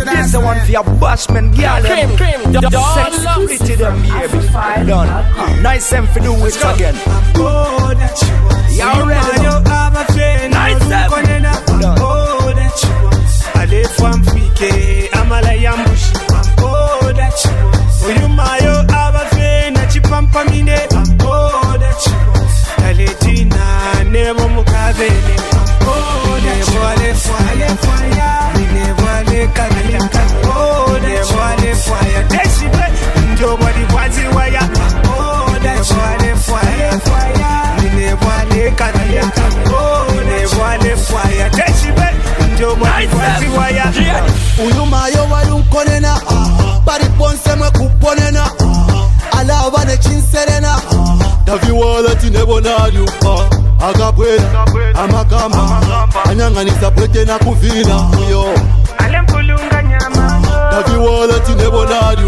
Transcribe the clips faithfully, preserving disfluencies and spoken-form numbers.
This the one for your bashman girl. Cream, cream, Sex pretty them baby. Done. Nice them for do it again. Oh, that you want. You ready? You have a friend. Nice them. Oh, that you want. I live from Fike. I'm a lion bush. Oh, that you want. Oh, you my you have a friend. That you pampa mine. Oh, that you want. Aletina never mukavele. Oh, never ale fire, fire. Never ale kamela. Oh, never ale fire. Deshibe. Nobody wants it wire. Oh, never ale fire, fire. Never ale kamela. Oh, never ale fire. Deshibe. Nobody wants it wire. Uyuma yo walunkonena. Bari ponse mwe kuponena. Ala wane chinserena. Davi wala tinebonadu. Agabwela, amakamba. Anyanganisa pwete na kuvina. Yo Alempulunga nyama. Davi wala tinebonadu.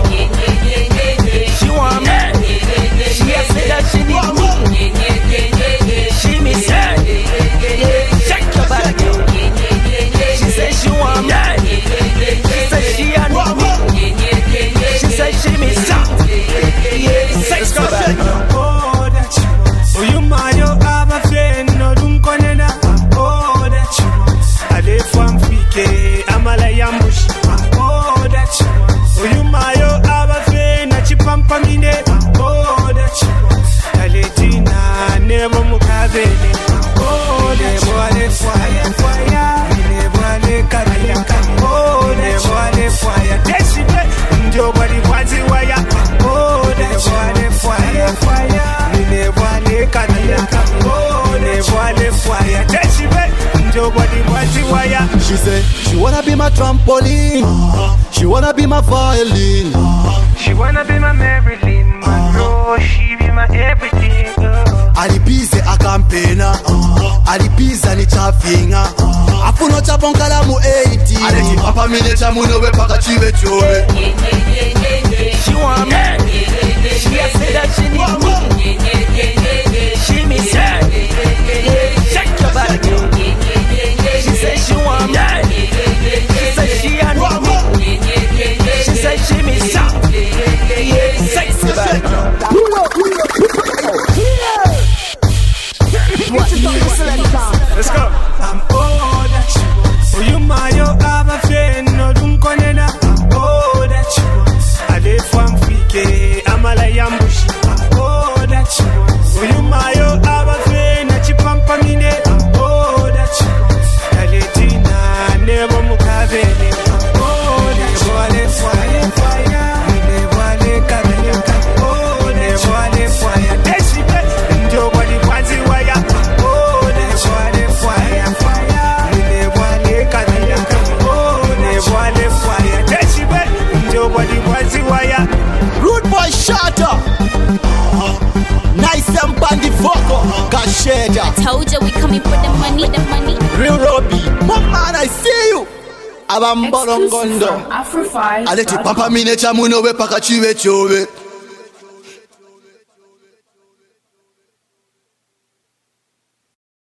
She want me. She has said that she need me. She miss her. Check your body, girl. She said she want me. She said she need me. She said she miss her. Sex your body, girl. Oh, that you want. Oh, you my you have a friend. No don't konena. Oh, that you want. I live from Fike. I'm a lion bush. Oh, that you want. Oh, you my you have a friend. That you pampa mine. Oh, that you want. Aletina never mukavele. Oh, never ale fire, fire. Never ale kamela. Oh, never ale fire. Deshibe. Nobody wants it wire. Oh, never ale fire, fire. Never ale kamela. Oh, never ale fire. Deshibe. Nobody wants it wire. She say she wanna be my trampoline. She wanna be my violin. She wanna be my Marilyn Monroe. She be my everything. Oh. Alibize akampena. Alibiza ni chafinga. Afuno chaponkala mu eighty. Aleki papa mine chamuno we paka chive chove. She want me. She has said that she need me. She miss her. Check your body, girl. She said she want me. She said she need me. She said she miss her. Sexy body, girl. Let's go. I'm all that you want. Oh, you my you have a friend. No don't konena. Oh, that you want. I live from Fike. I'm a lion bush. Oh, that you want. Oh, you my you have a friend. That you pampa mine. Oh, that you want. Aletina never mukavele. Oh, never ale fire, fire. Never ale kamela. Oh, never ale fire. Deshibe. Nobody wants it wire. Oh, never ale fire, fire. Never ale kamela. Oh, never ale fire. Deshibe. Nobody wants it wire. Rude boy shatter. Nice and bandy fucker. Kasheda. Told you we coming for the money, the money. Real Robbie. Mom man, I see you. Abambolongondo. Afro five. Aleti papa mine chamuno we paka chive chove.